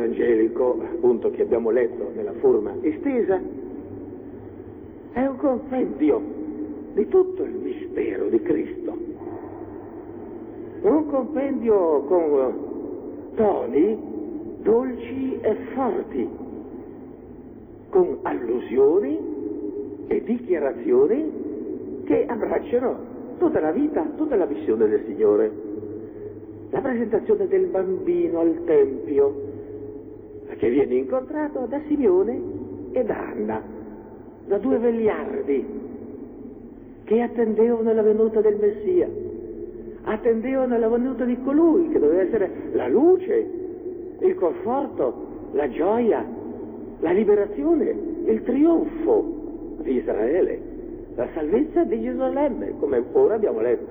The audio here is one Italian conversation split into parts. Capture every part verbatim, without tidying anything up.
evangelico, appunto, che abbiamo letto nella forma estesa, è un compendio di tutto il mistero di Cristo. Un compendio con toni dolci e forti, con allusioni e dichiarazioni che abbracciano tutta la vita, tutta la missione del Signore. La presentazione del bambino al Tempio, che viene incontrato da Simeone e da Anna, da due vegliardi che attendevano la venuta del Messia, attendevano la venuta di colui che doveva essere la luce, il conforto, la gioia, la liberazione, il trionfo di Israele, la salvezza di Gerusalemme, come ora abbiamo letto.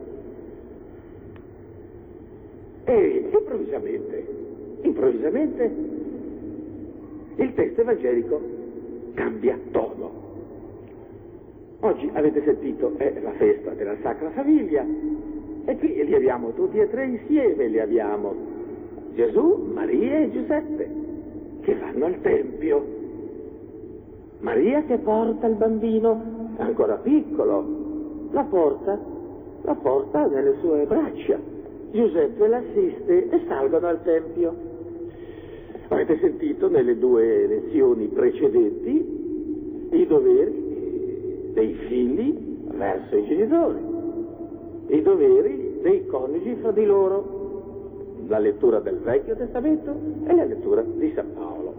E improvvisamente, improvvisamente, il testo evangelico cambia tono. Oggi avete sentito, è la festa della Sacra Famiglia, e qui li abbiamo tutti e tre insieme, li abbiamo Gesù, Maria e Giuseppe, che vanno al Tempio. Maria che porta il bambino ancora piccolo, la porta, la porta nelle sue braccia. Giuseppe l'assiste e salgono al Tempio. Avete sentito nelle due lezioni precedenti i doveri dei figli verso i genitori, i doveri dei coniugi fra di loro, la lettura del Vecchio Testamento e la lettura di San Paolo.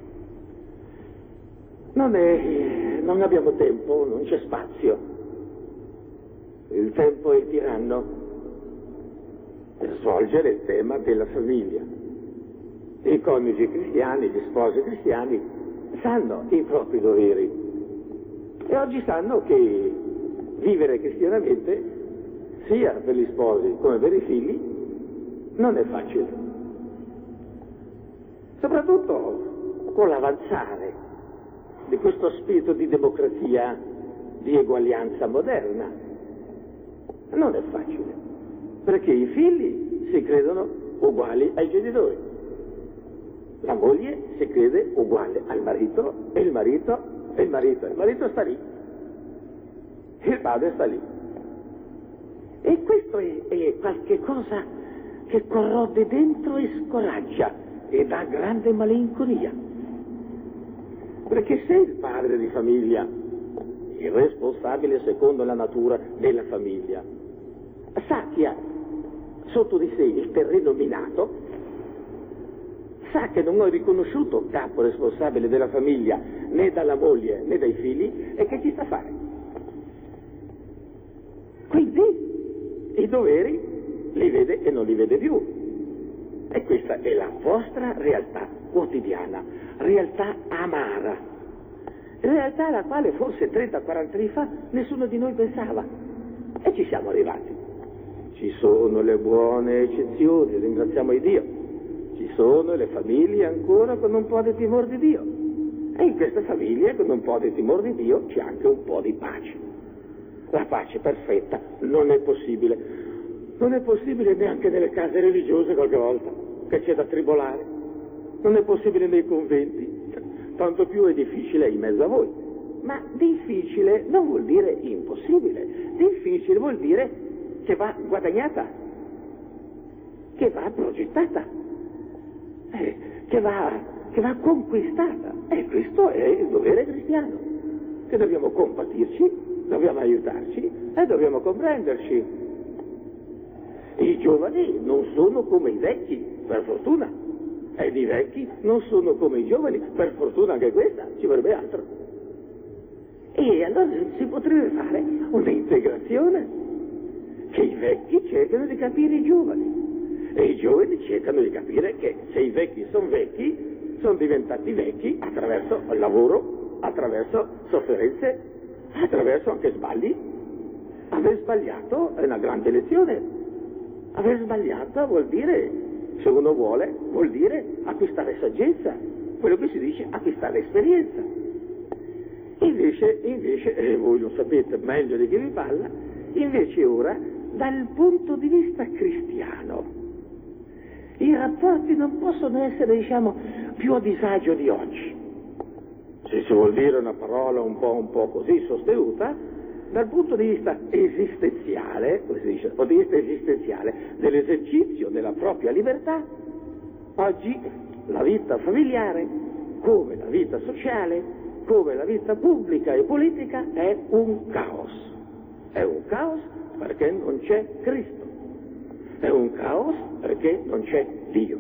Non è, non abbiamo tempo, non c'è spazio. Il tempo è tiranno per svolgere il tema della famiglia. I coniugi cristiani, gli sposi cristiani sanno i propri doveri e oggi sanno che vivere cristianamente, sia per gli sposi come per i figli, non è facile. Soprattutto con l'avanzare di questo spirito di democrazia, di eguaglianza moderna. Non è facile, perché i figli si credono uguali ai genitori, la moglie si crede uguale al marito, e il marito, e il marito, il marito sta lì, il padre sta lì. E questo è, è qualche cosa che corrode dentro e scoraggia e dà grande malinconia. Perché se il padre di famiglia, il responsabile secondo la natura della famiglia, sa che ha sotto di sé il terreno minato, sa che non è riconosciuto capo responsabile della famiglia né dalla moglie né dai figli, e che ci sta a fare? Quindi i doveri li vede e non li vede più. E questa è la vostra realtà quotidiana, realtà amara, realtà alla quale forse trenta quaranta anni fa nessuno di noi pensava, e ci siamo arrivati. Ci sono le buone eccezioni, ringraziamo il Dio, ci sono le famiglie ancora con un po' di timore di Dio, e in queste famiglie con un po' di timore di Dio c'è anche un po' di pace. La pace perfetta non è possibile. Non è possibile neanche nelle case religiose qualche volta, che c'è da tribolare. Non è possibile nei conventi, tanto più è difficile in mezzo a voi. Ma difficile non vuol dire impossibile, difficile vuol dire che va guadagnata, che va progettata, eh, che, va, che va conquistata. E questo è il dovere cristiano, che dobbiamo compatirci, dobbiamo aiutarci e dobbiamo comprenderci. I giovani non sono come i vecchi, per fortuna, ed i vecchi non sono come i giovani, per fortuna anche questa, ci vorrebbe altro. E allora si potrebbe fare un'integrazione, che i vecchi cercano di capire i giovani, e i giovani cercano di capire che se i vecchi sono vecchi, sono diventati vecchi attraverso il lavoro, attraverso sofferenze, attraverso anche sbagli. Aver sbagliato è una grande lezione. Aver sbagliato vuol dire, se uno vuole, vuol dire acquistare saggezza, quello che si dice acquistare esperienza. Invece, invece eh, voi lo sapete meglio di chi vi parla, invece ora, dal punto di vista cristiano, il rapporto rapporti non possono essere, diciamo, più a disagio di oggi. Se si vuol dire una parola un po', un po' così sostenuta, dal punto di vista esistenziale, come si dice, dal punto di vista esistenziale dell'esercizio della propria libertà, oggi la vita familiare, come la vita sociale, come la vita pubblica e politica, è un caos. È un caos perché non c'è Cristo. È un caos perché non c'è Dio.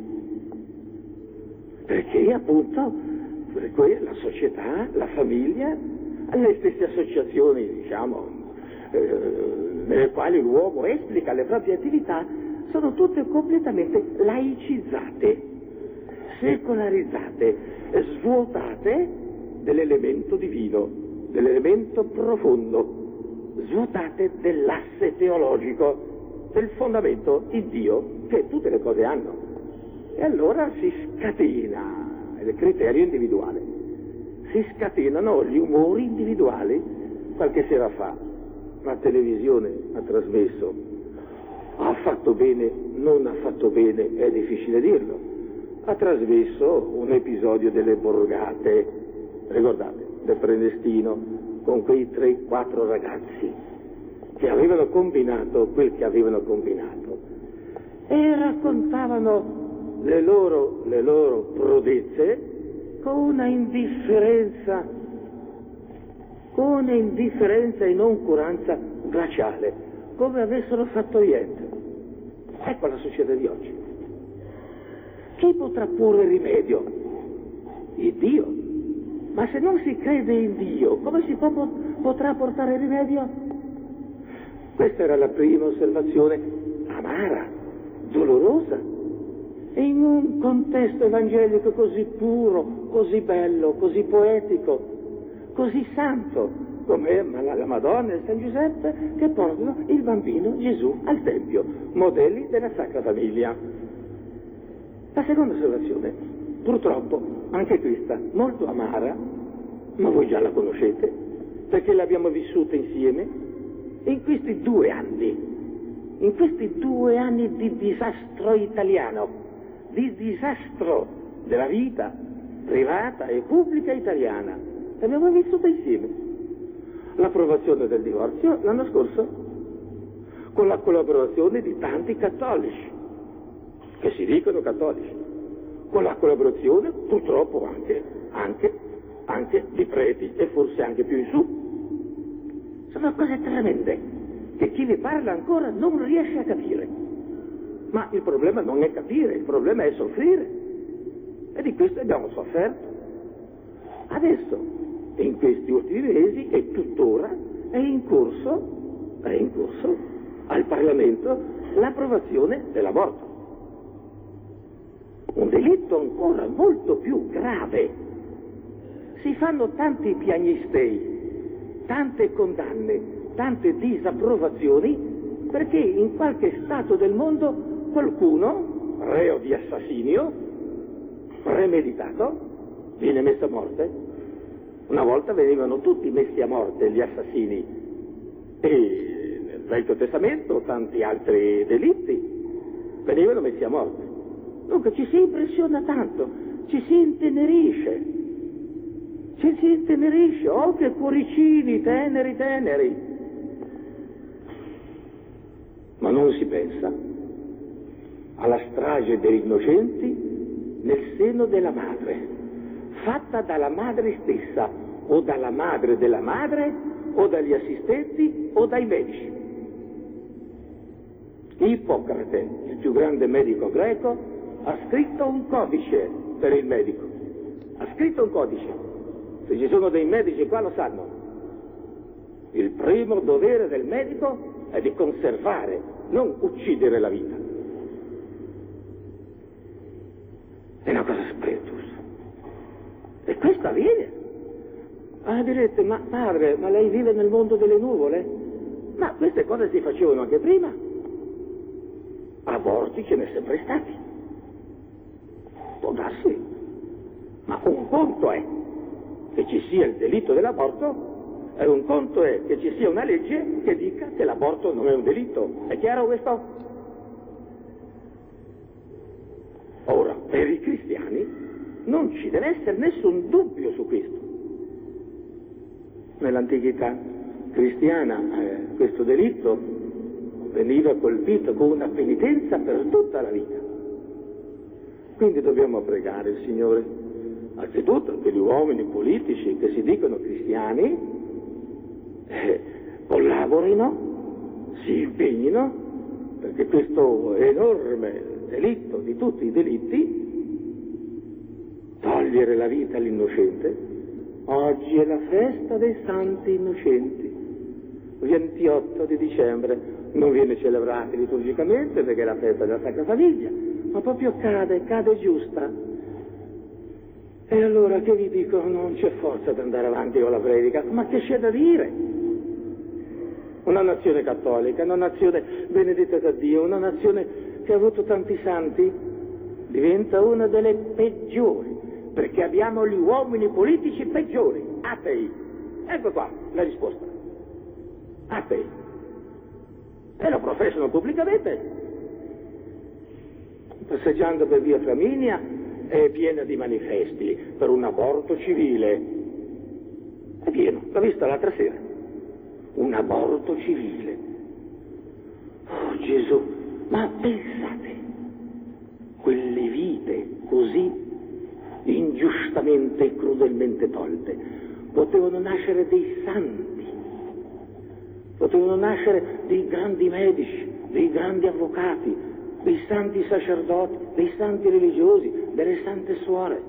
Perché appunto la società, la famiglia, le stesse associazioni, diciamo, eh, nelle quali l'uomo esplica le proprie attività, sono tutte completamente laicizzate, secolarizzate, svuotate dell'elemento divino, dell'elemento profondo, svuotate dell'asse teologico, del fondamento in Dio che tutte le cose hanno. E allora si scatena il criterio individuale, si scatenano gli umori individuali. Qualche sera fa la televisione ha trasmesso, ha fatto bene, non ha fatto bene, è difficile dirlo, ha trasmesso un episodio delle Borgate, ricordate, del Prenestino, con quei tre quattro ragazzi che avevano combinato quel che avevano combinato e raccontavano le loro, le loro prodezze con una indifferenza, con una indifferenza e noncuranza glaciale, come avessero fatto niente. Ecco la società di oggi. Chi potrà porre rimedio? Il Dio. Ma se non si crede in Dio, come si può, potrà portare rimedio? Questa era la prima osservazione, amara, dolorosa. E in un contesto evangelico così puro, così bello, così poetico, così santo, come la Madonna e San Giuseppe, che portano il bambino Gesù al Tempio, modelli della Sacra Famiglia. La seconda osservazione, purtroppo, anche questa, molto amara, ma voi già la conoscete, perché l'abbiamo vissuta insieme, in questi due anni, in questi due anni di disastro italiano, di disastro della vita privata e pubblica italiana. L'abbiamo vissuta insieme. L'approvazione del divorzio l'anno scorso, con la collaborazione di tanti cattolici, che si dicono cattolici, con la collaborazione purtroppo anche, anche, anche di preti e forse anche più in su. Sono cose tremende che chi vi parla ancora non riesce a capire. Ma il problema non è capire, il problema è soffrire. E di questo abbiamo sofferto. Adesso, in questi ultimi mesi, e tuttora, è in corso, è in corso al Parlamento l'approvazione dell'aborto. Un delitto ancora molto più grave. Si fanno tanti piagnistei, tante condanne, tante disapprovazioni, perché in qualche stato del mondo qualcuno, reo di assassinio, premeditato, viene messo a morte. Una volta venivano tutti messi a morte gli assassini, e nel Vecchio Testamento tanti altri delitti venivano messi a morte. Dunque ci si impressiona tanto, ci si intenerisce, ci si intenerisce, oh che cuoricini teneri teneri, ma non si pensa alla strage degli innocenti nel seno della madre, fatta dalla madre stessa, o dalla madre della madre, o dagli assistenti, o dai medici. Ippocrate, il più grande medico greco, ha scritto un codice per il medico. Ha scritto un codice. Se ci sono dei medici qua lo sanno. Il primo dovere del medico è di conservare, non uccidere la vita. È una cosa spiritosa. E questo avviene. Ah, direte, ma padre, ma lei vive nel mondo delle nuvole? Ma queste cose si facevano anche prima. Aborti ce ne sono sempre stati. Può darsi. Ma un conto è che ci sia il delitto dell'aborto e un conto è che ci sia una legge che dica che l'aborto non è un delitto. È chiaro questo? per i cristiani non ci deve essere nessun dubbio su questo. Nell'antichità cristiana eh, questo delitto veniva colpito con una penitenza per tutta la vita. Quindi dobbiamo pregare il Signore, anzitutto per gli uomini politici che si dicono cristiani, eh, collaborino, si impegnino, perché questo enorme delitto di tutti i delitti, togliere la vita all'innocente. Oggi è la festa dei santi innocenti, ventotto di dicembre, non viene celebrata liturgicamente perché è la festa della Sacra Famiglia, ma proprio cade, cade giusta. E allora che vi dico, non c'è forza di andare avanti con la predica, ma che c'è da dire? Una nazione cattolica, una nazione benedetta da Dio, una nazione che ha avuto tanti santi, diventa una delle peggiori, perché abbiamo gli uomini politici peggiori, atei. Ecco qua la risposta. Atei. E lo professano pubblicamente. Passeggiando per via Flaminia è piena di manifesti per un aborto civile. È pieno, l'ho vista l'altra sera. Un aborto civile. Oh Gesù, ma pensate, quelle vite così ingiustamente e crudelmente tolte, potevano nascere dei santi, potevano nascere dei grandi medici, dei grandi avvocati, dei santi sacerdoti, dei santi religiosi, delle sante suore.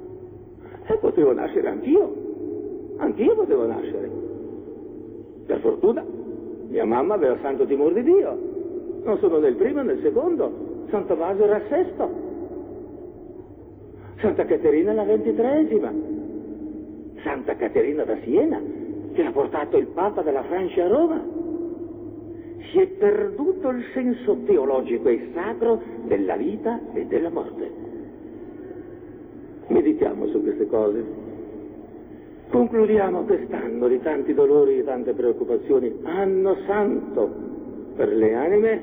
E potevo nascere anch'io, anch'io potevo nascere. Per fortuna, mia mamma aveva santo timore di Dio, non sono nel primo né nel secondo, San Tommaso era il sesto. Santa Caterina la ventitreesima, Santa Caterina da Siena, che ha portato il Papa della Francia a Roma. Si è perduto il senso teologico e sacro della vita e della morte. Meditiamo su queste cose. Concludiamo quest'anno di tanti dolori e tante preoccupazioni, anno santo per le anime,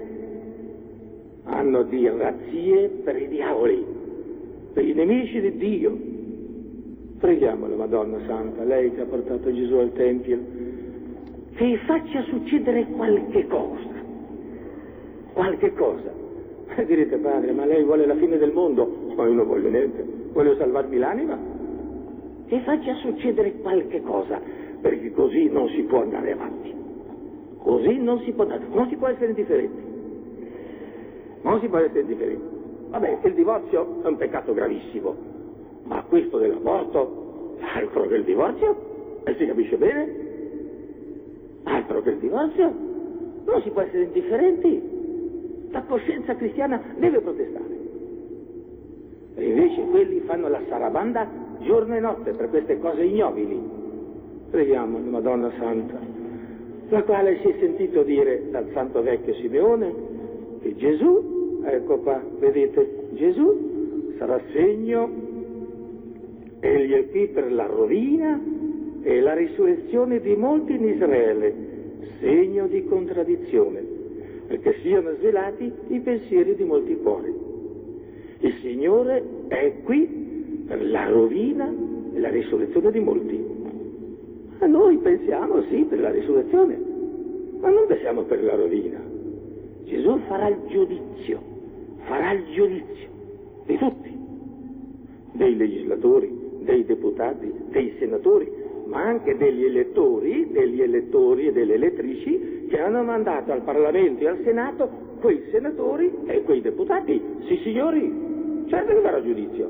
anno di razzie per i diavoli, per i nemici di Dio. Preghiamo la Madonna Santa, lei che ha portato Gesù al Tempio, che faccia succedere qualche cosa, qualche cosa. E direte, padre, ma lei vuole la fine del mondo? Ma io non voglio niente, voglio salvarmi l'anima. Che faccia succedere qualche cosa, perché così non si può andare avanti. Così non si può andare, non si può essere indifferenti. Non si può essere indifferenti. Vabbè, il divorzio è un peccato gravissimo, ma questo dell'aborto, altro che il divorzio, e si capisce bene? Altro che il divorzio, non si può essere indifferenti, la coscienza cristiana deve protestare. E invece quelli fanno la sarabanda giorno e notte per queste cose ignobili. Preghiamo la Madonna Santa, la quale si è sentito dire dal santo vecchio Simeone che Gesù, ecco qua, vedete, Gesù sarà segno, egli è qui per la rovina e la risurrezione di molti in Israele, segno di contraddizione, perché siano svelati i pensieri di molti cuori. Il Signore è qui per la rovina e la risurrezione di molti. Ma noi pensiamo sì per la risurrezione, ma non pensiamo per la rovina. Gesù farà il giudizio, farà il giudizio di tutti, dei legislatori, dei deputati, dei senatori, ma anche degli elettori, degli elettori e delle elettrici che hanno mandato al Parlamento e al Senato quei senatori e quei deputati. Sì, signori, certo che farà giudizio.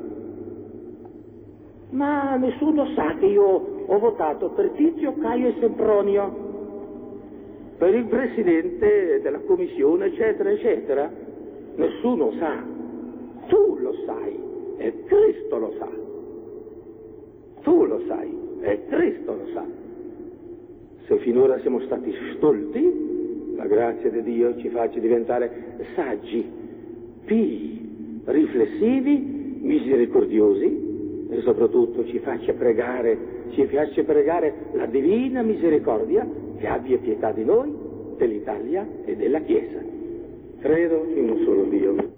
Ma nessuno sa che io ho votato per Tizio, Caio e Sempronio, per il presidente della commissione, eccetera, eccetera. Nessuno sa. Tu lo sai e Cristo lo sa. Tu lo sai e Cristo lo sa. Se finora siamo stati stolti, la grazia di Dio ci faccia diventare saggi, pii, riflessivi, misericordiosi e soprattutto ci faccia pregare, ci faccia pregare la divina misericordia che abbia pietà di noi, dell'Italia e della Chiesa. Credo in un solo Dio.